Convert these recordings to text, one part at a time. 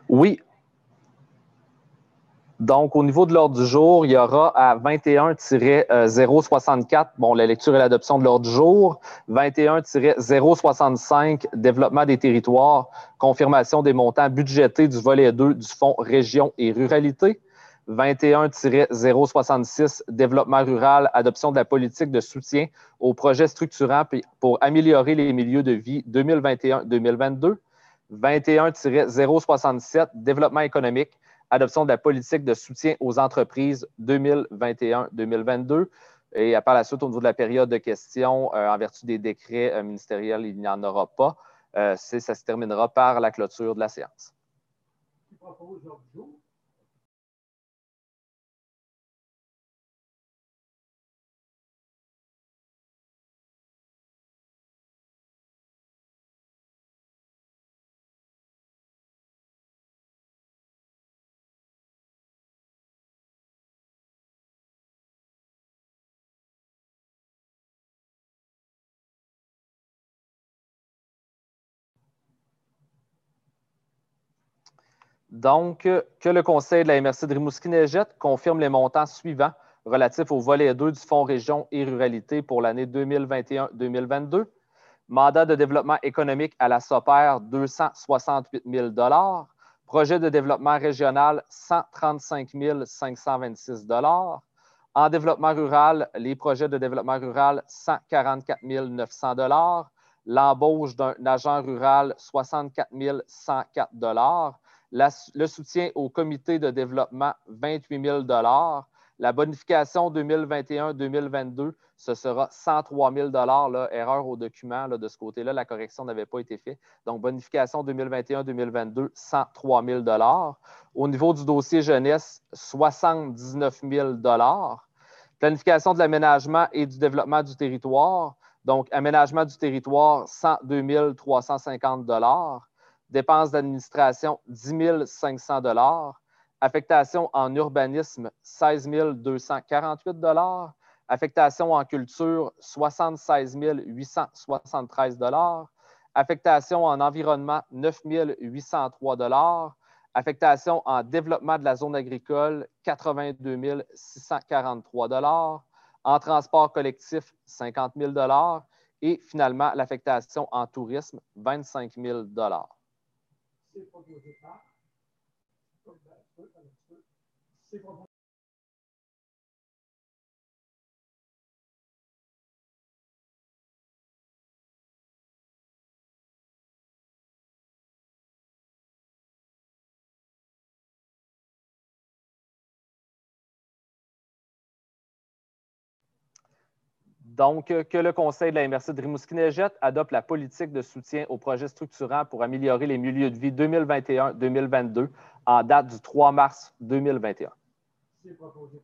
Oui. Donc, au niveau de l'ordre du jour, il y aura à 21-064, bon, la lecture et l'adoption de l'ordre du jour. 21-065, développement des territoires, confirmation des montants budgétés du volet 2 du Fonds Région et Ruralité. 21-066, développement rural, adoption de la politique de soutien aux projets structurants pour améliorer les milieux de vie 2021-2022. 21-067, développement économique, adoption de la politique de soutien aux entreprises 2021-2022. Et par la suite, au niveau de la période de questions, en vertu des décrets ministériels, il n'y en aura pas. Ça se terminera par la clôture de la séance. Qui propose l'ordre du jour? Donc, que le Conseil de la MRC de Rimouski-Neigette confirme les montants suivants relatifs au volet 2 du Fonds Région et Ruralité pour l'année 2021-2022. Mandat de développement économique à la SOPER, 268 000 $. Projet de développement régional, 135 526 $. En développement rural, les projets de développement rural, 144 900 $. L'embauche d'un agent rural, 64 104 $. Le soutien au comité de développement, 28 000 $. La bonification 2021-2022, ce sera 103 000 là, erreur au document là, de ce côté-là, la correction n'avait pas été faite. Donc, bonification 2021-2022, 103 000 $. Au niveau du dossier jeunesse, 79 000 $. Planification de l'aménagement et du développement du territoire. Donc, aménagement du territoire, 102 350 $. Dépenses d'administration, 10 500 $. Affectation en urbanisme, 16 248 $. Affectation en culture, 76 873 $. Affectation en environnement, 9 803 $. Affectation en développement de la zone agricole, 82 643 $. En transport collectif, 50 000 $. Et finalement, l'affectation en tourisme, 25 000 $. C'est proposé par... C'est proposé. Donc, que le Conseil de la MRC de Rimouski-Neigette adopte la politique de soutien aux projets structurants pour améliorer les milieux de vie 2021-2022 en date du 3 mars 2021. C'est proposé.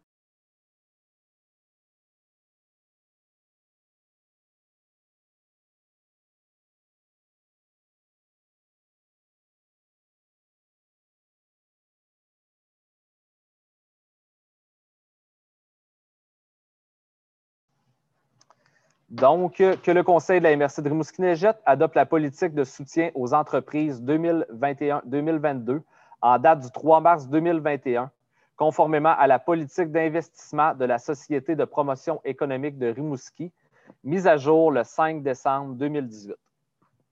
Donc, que le Conseil de la MRC de Rimouski-Neigette adopte la politique de soutien aux entreprises 2021-2022 en date du 3 mars 2021, conformément à la politique d'investissement de la Société de promotion économique de Rimouski, mise à jour le 5 décembre 2018.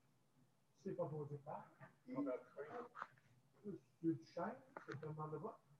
C'est proposé par M. Duchesne, c'est un demande de vote.